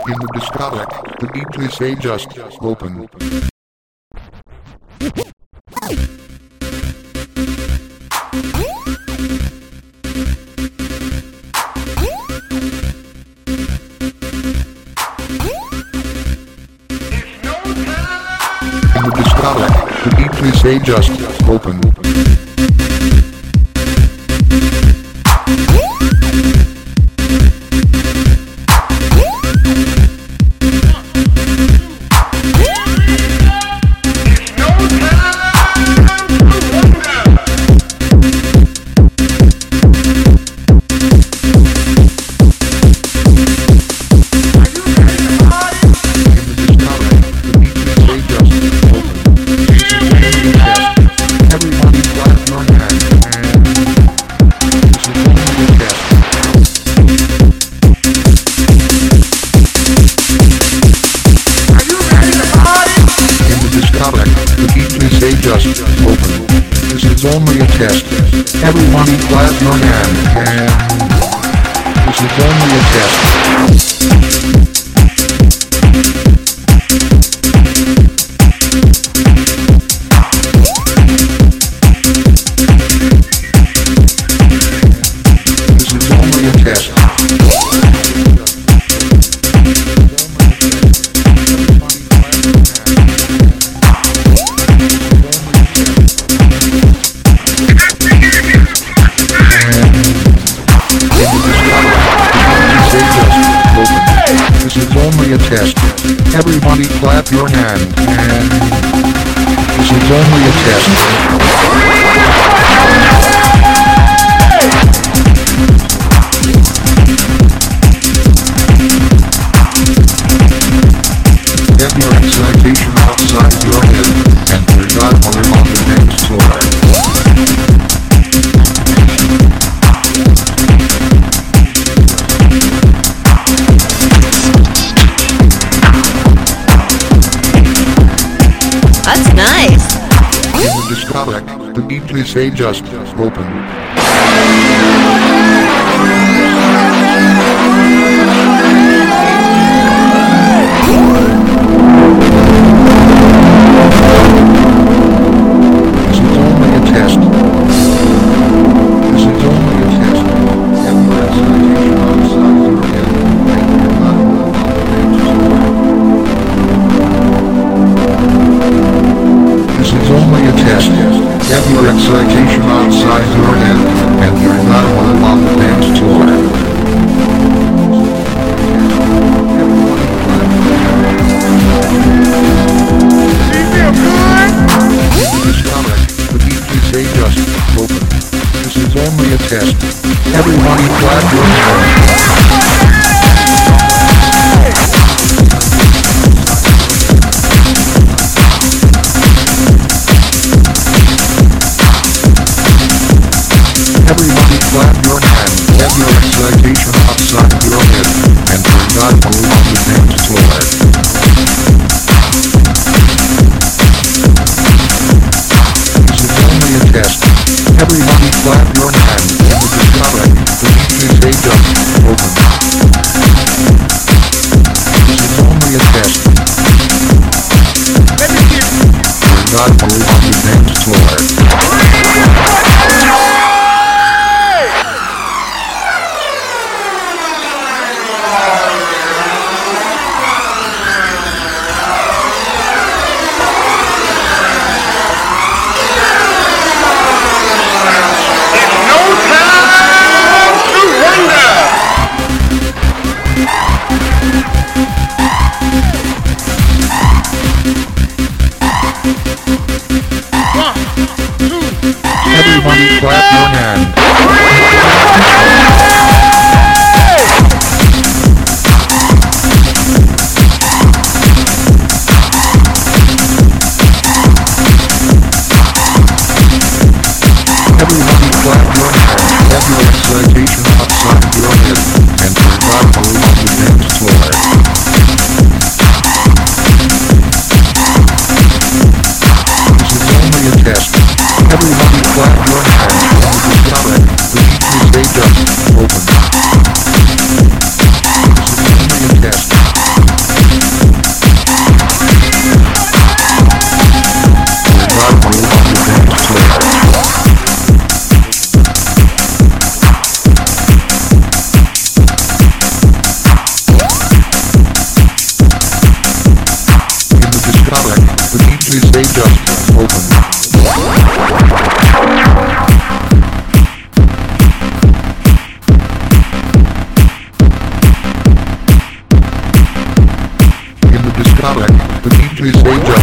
In the discotheque, the DJs just open. In the discotheque, the DJs just open. Just open. This is only a test. Everybody clap your hand. This is only a test. This is only a test. This is only a test. Everybody clap your hand. This is only a test. Get your excitation outside your head, and your godmother on the dance floor. That's nice. In the discotheque, the DJs just open. This is only a test. This is only a test. Get your excitation outside your head, and your godmother on the dance floor. This is only a test. Get your excitation outside your head, and you're not alone on the dance floor. This comic, the DJs just open. This is only a test. Everybody clap your hands. Everybody clap your hands, get your excitation outside your head, and you're not alone on the dance floor. This is only a test. Everybody clap your hands, in the discotheque, the DJs just open. This is only a test. You're not alone on the dance floor. Everybody clap your hands. Everybody clap your hands. Get your excitation outside your head, and you're not alone on the dance floor. This is only a test. Everybody clap your hands. Tuesday job.